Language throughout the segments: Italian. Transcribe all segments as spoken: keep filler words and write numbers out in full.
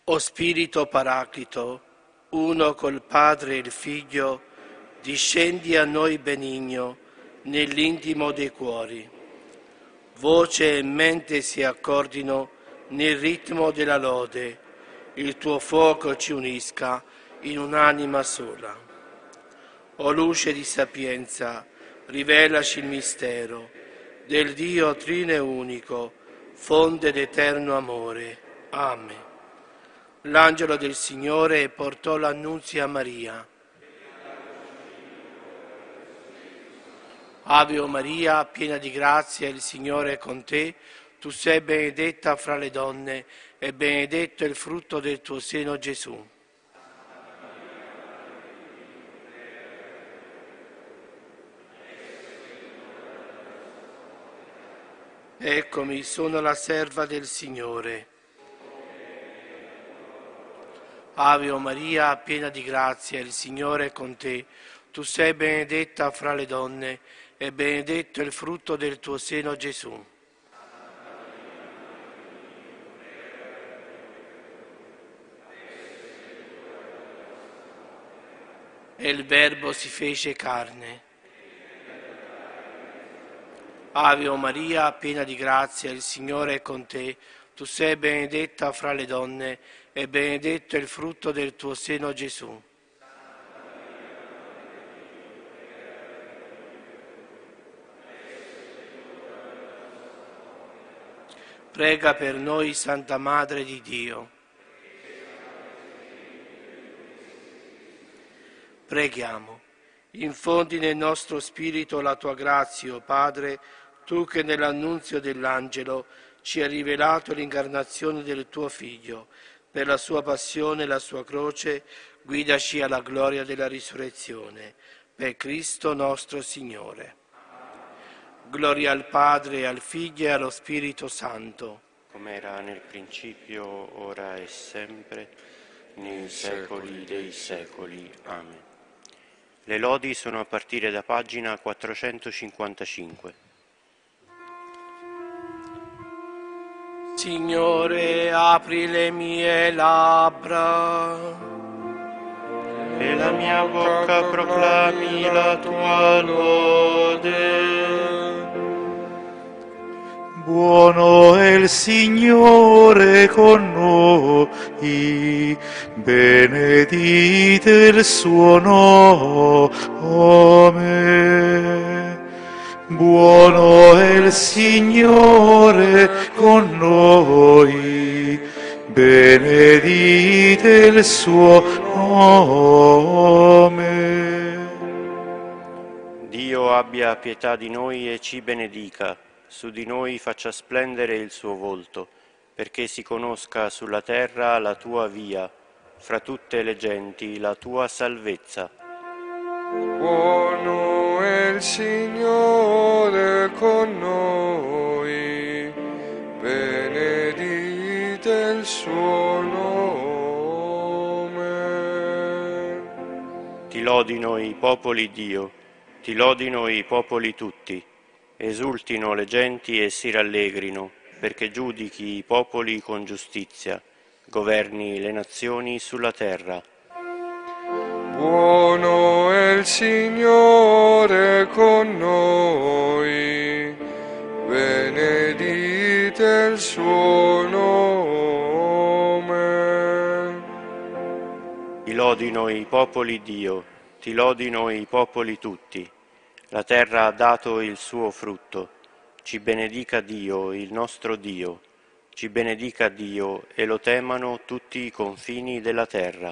O Spirito Paraclito, uno col Padre e il Figlio, discendi a noi benigno nell'intimo dei cuori. Voce e mente si accordino nel ritmo della lode, il tuo fuoco ci unisca in un'anima sola. O luce di sapienza, rivelaci il mistero del Dio Trino e unico, fonte d'eterno amore. Amen. L'angelo del Signore portò l'annunzio a Maria. Ave o Maria, piena di grazia, il Signore è con te. Tu sei benedetta fra le donne e benedetto è il frutto del tuo seno, Gesù. Eccomi, sono la serva del Signore. Ave o Maria, piena di grazia, il Signore è con te. Tu sei benedetta fra le donne e benedetto è il frutto del tuo seno, Gesù. E il Verbo si fece carne. Ave o Maria, piena di grazia, il Signore è con te. Tu sei benedetta fra le donne e benedetto è il frutto del tuo seno, Gesù. Prega per noi, Santa Madre di Dio. Preghiamo. Infondi nel nostro spirito la tua grazia, o Padre, tu che nell'annunzio dell'angelo ci hai rivelato l'incarnazione del tuo Figlio. Per la sua passione e la sua croce, guidaci alla gloria della risurrezione. Per Cristo nostro Signore. Gloria al Padre, al Figlio e allo Spirito Santo. Come era nel principio, ora e sempre, nei secoli dei secoli. Amen. Le lodi sono a partire da pagina quattrocentocinquantacinque. Signore, apri le mie labbra E la mia bocca proclami la tua lode. Buono è il Signore con noi, benedite il suo nome. Buono è il Signore con noi, benedite il suo nome. Dio abbia pietà di noi e ci benedica. Su di noi faccia splendere il suo volto, perché si conosca sulla terra la tua via, fra tutte le genti la tua salvezza. Buono è il Signore con noi, benedite il suo nome. Ti lodino i popoli Dio, ti lodino i popoli tutti. Esultino le genti e si rallegrino, perché giudichi i popoli con giustizia, governi le nazioni sulla terra. Buono è il Signore con noi, benedite il suo nome. Ti lodino i popoli Dio, ti lodino i popoli tutti. La terra ha dato il suo frutto. Ci benedica Dio, il nostro Dio. Ci benedica Dio e lo temano tutti i confini della terra.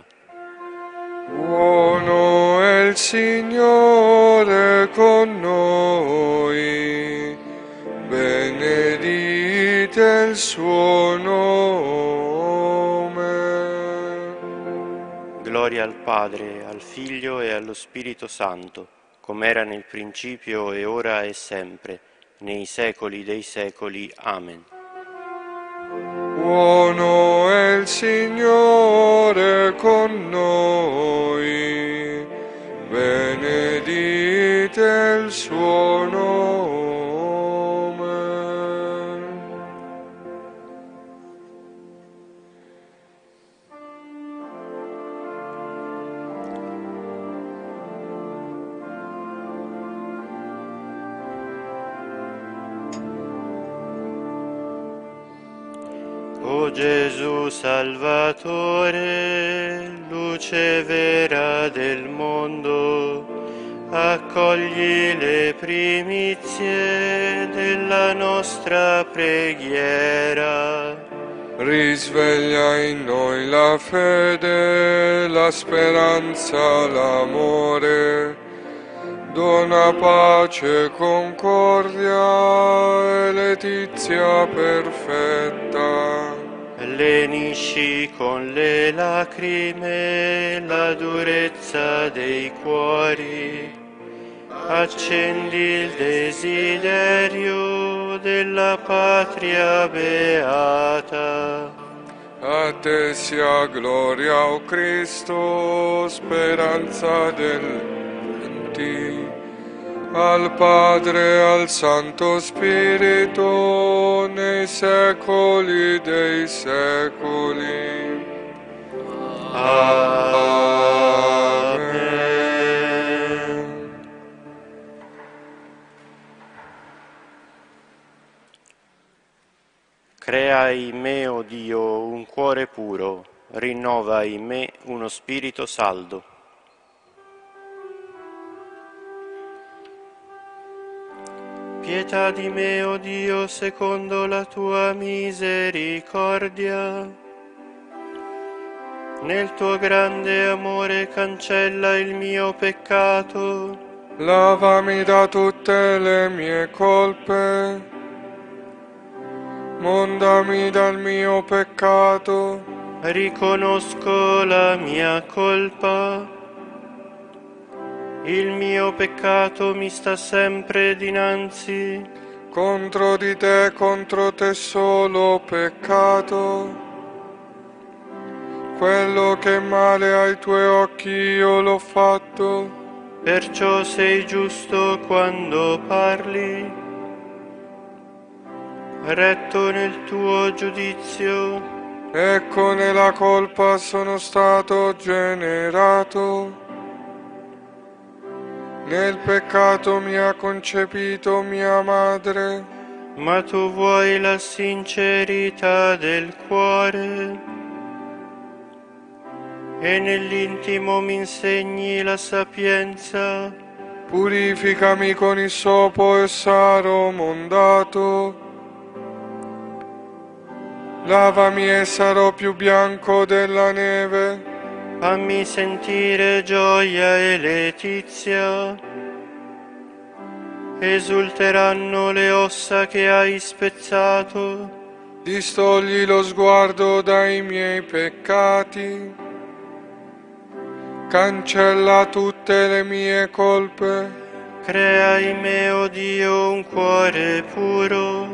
Buono è il Signore con noi, benedite il suo nome. Gloria al Padre, al Figlio e allo Spirito Santo, come era nel principio e ora e sempre, nei secoli dei secoli. Amen. Buono è il Signore con noi, benedite il suo nome. Gesù Salvatore, luce vera del mondo, accogli le primizie della nostra preghiera. Risveglia in noi la fede, la speranza, l'amore. Dona pace, concordia e letizia perfetta. Lenisci con le lacrime la durezza dei cuori. Accendi il desiderio della patria beata. A te sia gloria, o Cristo, speranza degli al Padre, al Santo Spirito, nei secoli dei secoli. Amen. Crea in me, o Dio, un cuore puro, rinnova in me uno spirito saldo. Pietà di me, o Dio, secondo la tua misericordia. Nel tuo grande amore cancella il mio peccato. Lavami da tutte le mie colpe. Mondami dal mio peccato. Riconosco la mia colpa. Il mio peccato mi sta sempre dinanzi. Contro di te, contro te solo ho peccato. Quello che male ai tuoi occhi io l'ho fatto. Perciò sei giusto quando parli, retto nel tuo giudizio. Ecco, nella colpa sono stato generato. Nel peccato mi ha concepito mia madre. Ma tu vuoi la sincerità del cuore e nell'intimo mi insegni la sapienza. Purificami con isopo e sarò mondato. Lavami e sarò più bianco della neve. Fammi sentire gioia e letizia, esulteranno le ossa che hai spezzato. Distogli lo sguardo dai miei peccati, cancella tutte le mie colpe. Crea in me, o Dio, un cuore puro,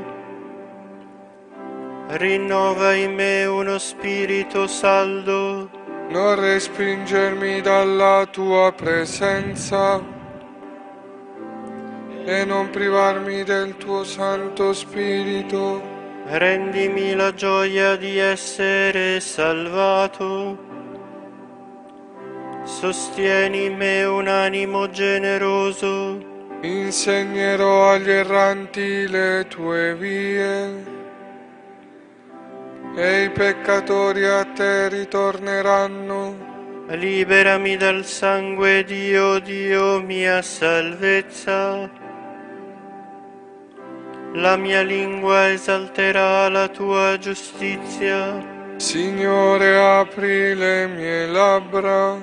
rinnova in me uno spirito saldo. Non respingermi dalla tua presenza e non privarmi del tuo Santo Spirito. Rendimi la gioia di essere salvato. Sostieni in me un animo generoso. Insegnerò agli erranti le tue vie e i peccatori a te ritorneranno. Liberami dal sangue, Dio, Dio, mia salvezza. La mia lingua esalterà la tua giustizia. Signore, apri le mie labbra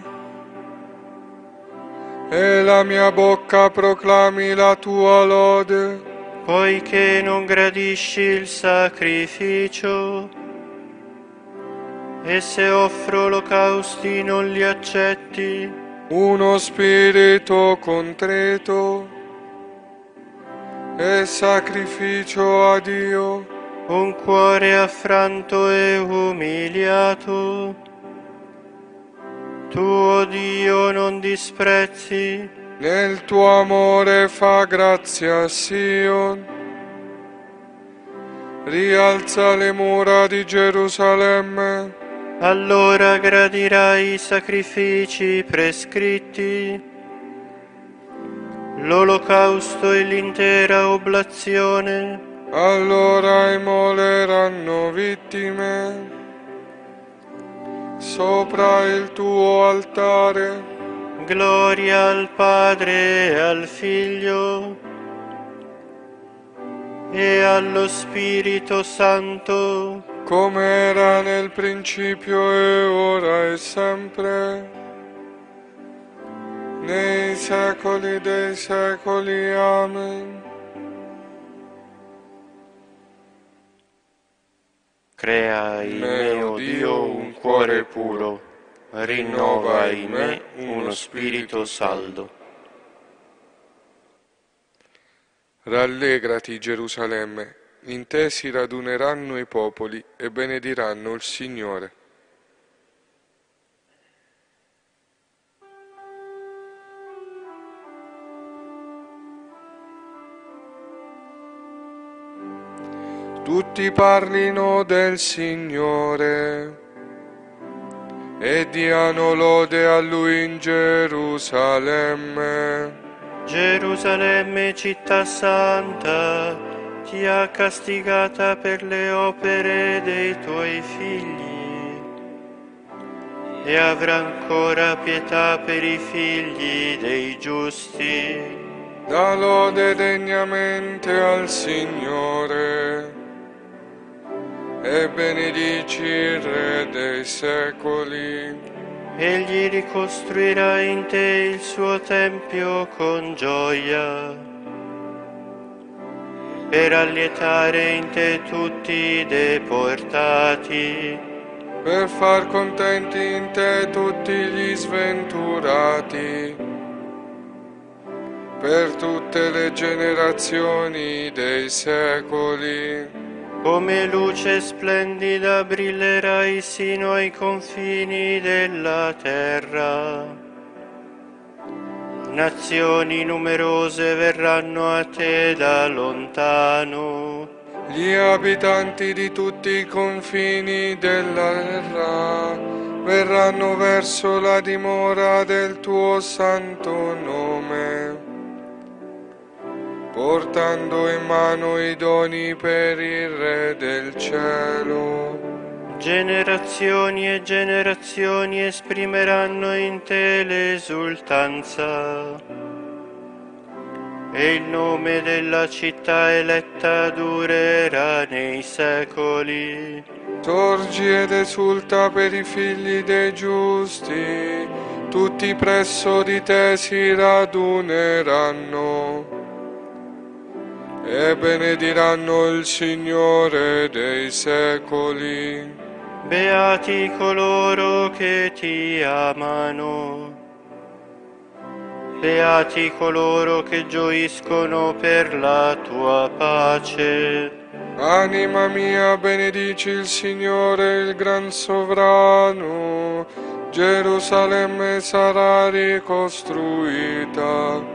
e la mia bocca proclami la tua lode. Poiché non gradisci il sacrificio, e se offro olocausti non li accetti. Uno spirito contrito e sacrificio a Dio. Un cuore affranto e umiliato, tuo Dio non disprezzi. Nel tuo amore fa grazia a Sion. Rialza le mura di Gerusalemme. Allora gradirai i sacrifici prescritti, l'olocausto e l'intera oblazione. allora immoleranno vittime sopra il tuo altare. Gloria al Padre e al Figlio e allo Spirito Santo, come era nel principio e ora e sempre, nei secoli dei secoli. Amen. Crea in me, o Dio, un cuore puro, rinnova in me uno spirito saldo. Rallegrati, Gerusalemme, in te si raduneranno i popoli e benediranno il Signore. Tutti parlino del Signore e diano lode a Lui in Gerusalemme. Gerusalemme, città santa, ti ha castigata per le opere dei tuoi figli e avrà ancora pietà per i figli dei giusti. Da lode degnamente al Signore e benedici il Re dei secoli. Egli ricostruirà in te il suo tempio con gioia, per allietare in te tutti i deportati, per far contenti in te tutti gli sventurati, per tutte le generazioni dei secoli. Come luce splendida brillerai sino ai confini della terra. Nazioni numerose verranno a te da lontano. Gli abitanti di tutti i confini della terra verranno verso la dimora del tuo santo nome, portando in mano i doni per il Re del cielo. Generazioni e generazioni esprimeranno in te l'esultanza, e il nome della città eletta durerà nei secoli. Sorgi ed esulta per i figli dei giusti, tutti presso di te si raduneranno e benediranno il Signore dei secoli. Beati coloro che ti amano, beati coloro che gioiscono per la tua pace. Anima mia, benedici il Signore, il gran sovrano. Gerusalemme sarà ricostruita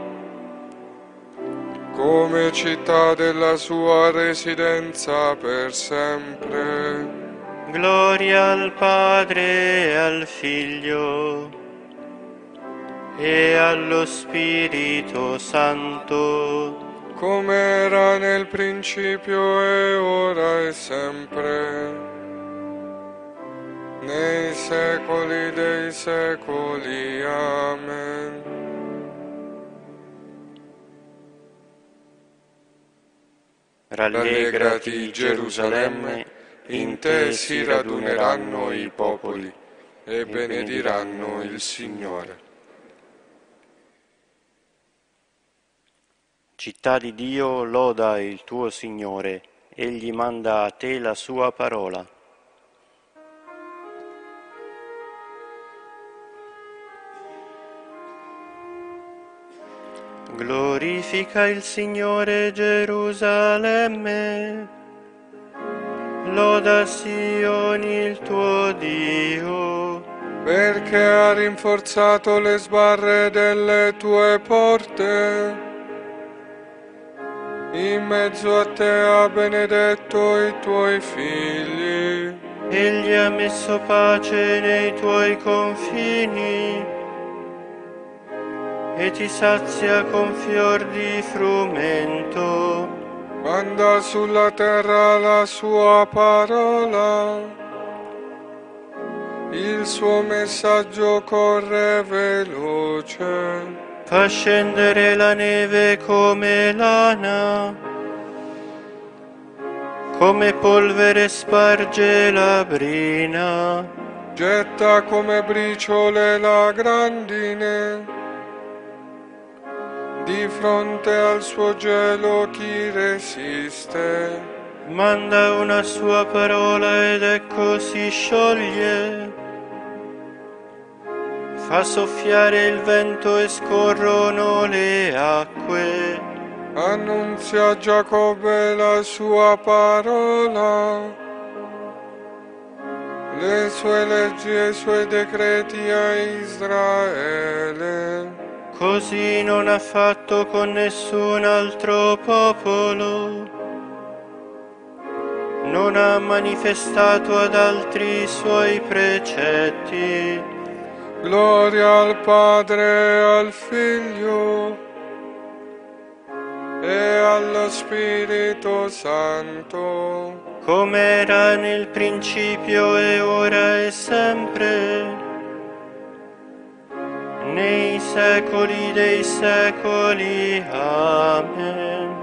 come città della sua residenza per sempre. Gloria al Padre e al Figlio e allo Spirito Santo, come era nel principio e ora e sempre, nei secoli dei secoli. Amen. Rallegrati, Gerusalemme, in te si raduneranno i popoli e benediranno il Signore. Città di Dio, loda il tuo Signore, egli manda a te la sua parola. Glorifica il Signore, Gerusalemme, loda Sioni il tuo Dio, perché ha rinforzato le sbarre delle tue porte. In mezzo a te ha benedetto i tuoi figli. egli ha messo pace nei tuoi confini e ti sazia con fior di frumento. Manda sulla terra la sua parola, il suo messaggio corre veloce. Fa scendere la neve come lana, come polvere sparge la brina. Getta come briciole la grandine, di fronte al suo gelo chi resiste? Manda una sua parola ed ecco si scioglie. Fa soffiare il vento e scorrono le acque. Annunzia a Giacobbe la sua parola, le sue leggi e i suoi decreti a Israele. Così non ha fatto con nessun altro popolo, non ha manifestato ad altri i suoi precetti. Gloria al Padre e al Figlio e allo Spirito Santo, come era nel principio e ora e sempre, nei secoli dei secoli. Amen.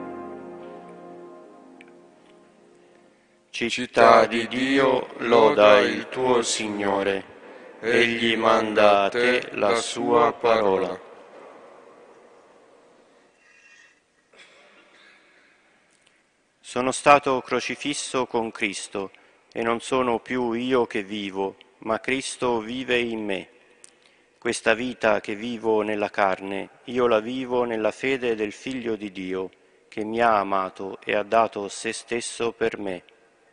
Città di Dio, loda il tuo Signore, egli manda a te la sua parola. Sono stato crocifisso con Cristo e non sono più io che vivo, ma Cristo vive in me. Questa vita che vivo nella carne, io la vivo nella fede del Figlio di Dio, che mi ha amato e ha dato se stesso per me.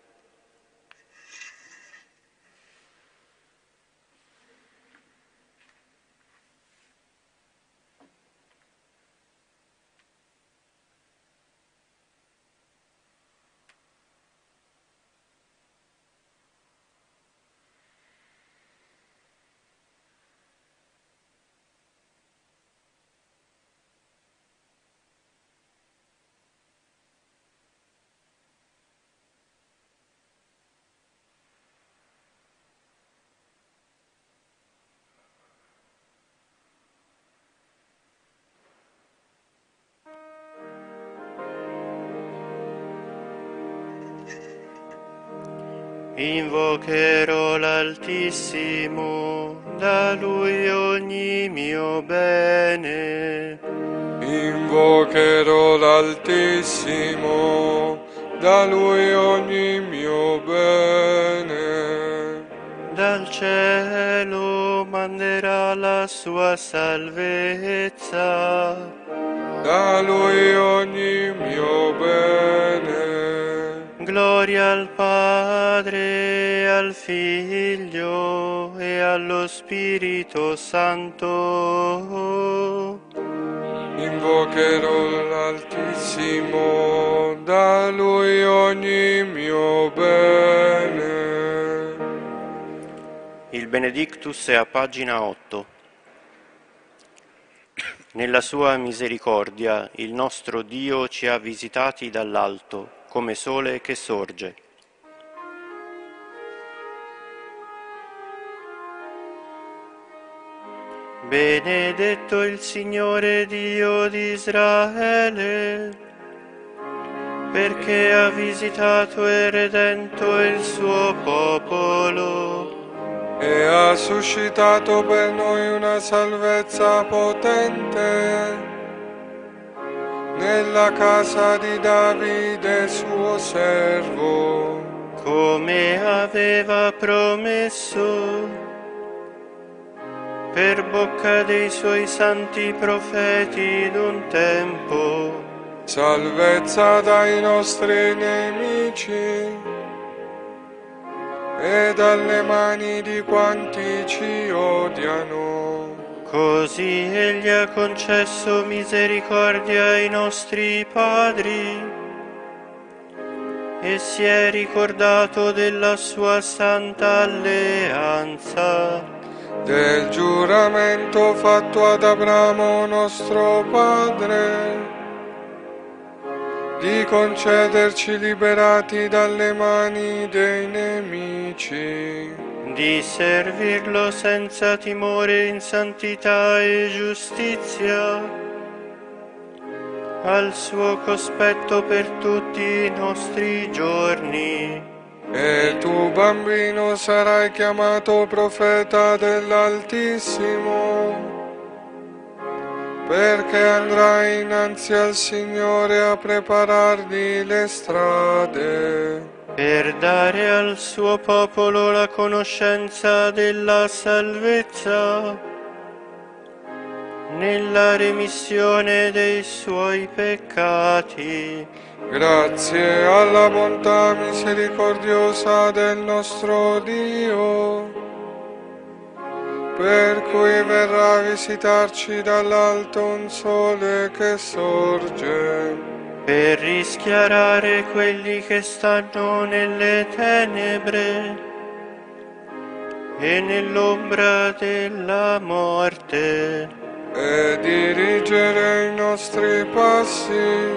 Invocherò l'Altissimo, da Lui ogni mio bene. Invocherò l'Altissimo, da Lui ogni mio bene. Dal cielo manderà la sua salvezza, da Lui ogni mio bene. Gloria al Padre, al Figlio e allo Spirito Santo. Invocherò l'Altissimo, da Lui ogni mio bene. Il Benedictus è a pagina otto. Nella sua misericordia il nostro Dio ci ha visitati dall'alto, come sole che sorge. Benedetto il Signore Dio di Israele, perché ha visitato e redento il suo popolo e ha suscitato per noi una salvezza potente nella casa di Davide suo servo, come aveva promesso per bocca dei suoi santi profeti d'un tempo. Salvezza dai nostri nemici e dalle mani di quanti ci odiano. Così egli ha concesso misericordia ai nostri padri e si è ricordato della sua santa alleanza, del giuramento fatto ad Abramo nostro padre, di concederci liberati dalle mani dei nemici, di servirlo senza timore in santità e giustizia, al suo cospetto per tutti i nostri giorni. E tu, bambino, sarai chiamato profeta dell'Altissimo, perché andrai innanzi al Signore a preparargli le strade, per dare al suo popolo la conoscenza della salvezza, nella remissione dei suoi peccati. grazie alla bontà misericordiosa del nostro Dio, per cui verrà a visitarci dall'alto un sole che sorge, per rischiarare quelli che stanno nelle tenebre e nell'ombra della morte, e dirigere i nostri passi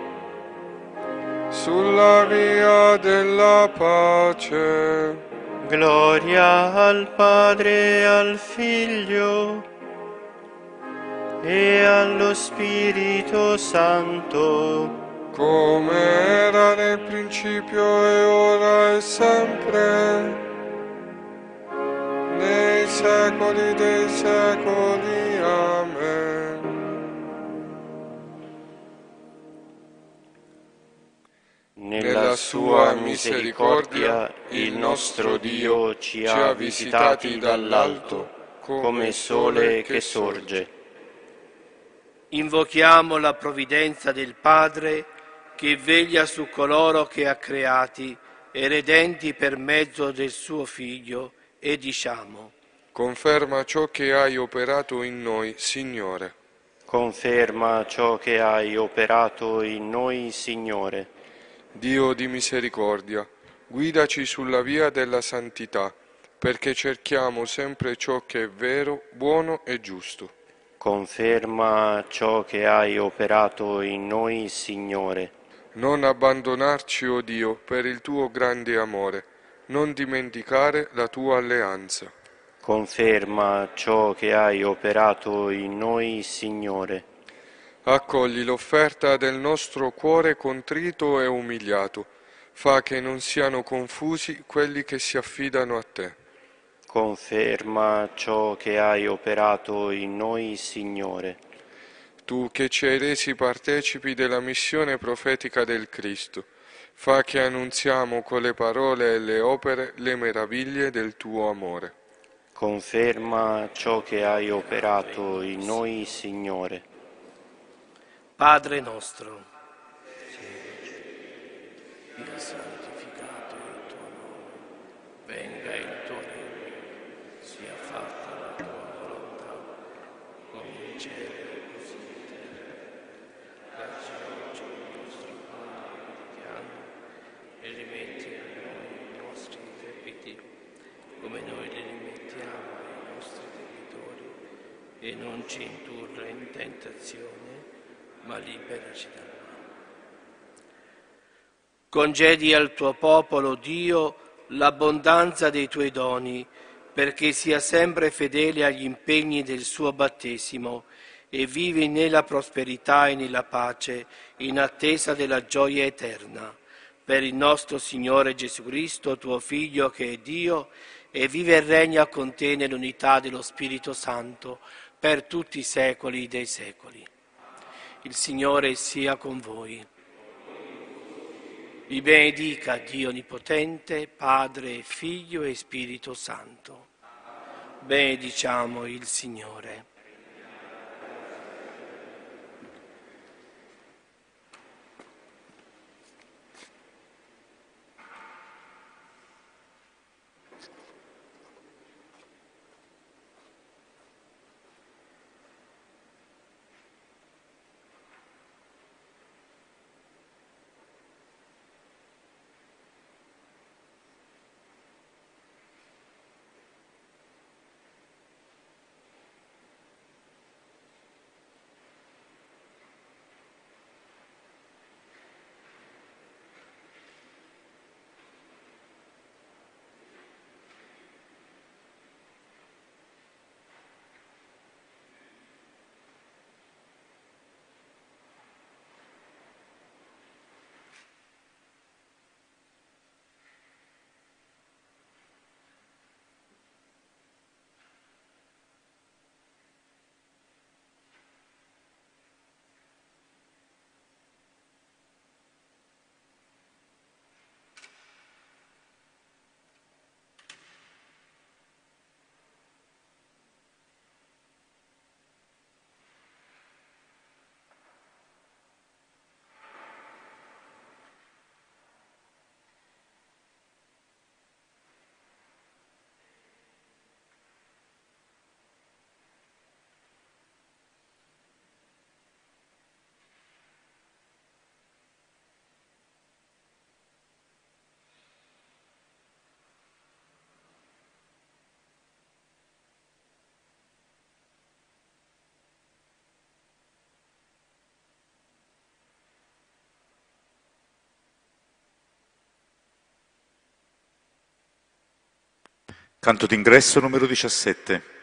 sulla via della pace. Gloria al Padre e al Figlio e allo Spirito Santo, come era nel principio e ora e sempre, nei secoli dei secoli. Amen. Nella sua misericordia il nostro Dio ci ha visitati dall'alto, come sole che sorge. Invochiamo la provvidenza del Padre che veglia su coloro che ha creati e redenti per mezzo del suo Figlio e diciamo: Conferma ciò che hai operato in noi, Signore. Conferma ciò che hai operato in noi, Signore. Dio di misericordia, guidaci sulla via della santità, perché cerchiamo sempre ciò che è vero, buono e giusto. Conferma ciò che hai operato in noi, Signore. Non abbandonarci, o Dio, per il tuo grande amore, non dimenticare la tua alleanza. Conferma ciò che hai operato in noi, Signore. Accogli l'offerta del nostro cuore contrito e umiliato, fa che non siano confusi quelli che si affidano a te. Conferma ciò che hai operato in noi, Signore. Tu che ci hai resi partecipi della missione profetica del Cristo, fa che annunziamo con le parole e le opere le meraviglie del tuo amore. Conferma ciò che hai operato in noi, Signore. Padre nostro, sia santificato il tuo nome, venga il tuo regno, sia fatta la tua volontà, come in cielo così in terra. Dacci oggi il nostro pane quotidiano e rimetti a noi i nostri debiti, come noi li rimettiamo ai nostri debitori, e non ci indurre in tentazione, ma liberaci dal male. Congedi al tuo popolo, Dio, l'abbondanza dei tuoi doni, perché sia sempre fedele agli impegni del suo battesimo e vivi nella prosperità e nella pace, in attesa della gioia eterna. Per il nostro Signore Gesù Cristo, tuo Figlio, che è Dio, e vive e regna con te nell'unità dello Spirito Santo, per tutti i secoli dei secoli. Il Signore sia con voi. Vi benedica Dio Onnipotente, Padre, Figlio e Spirito Santo. Benediciamo il Signore. Canto d'ingresso numero diciassette.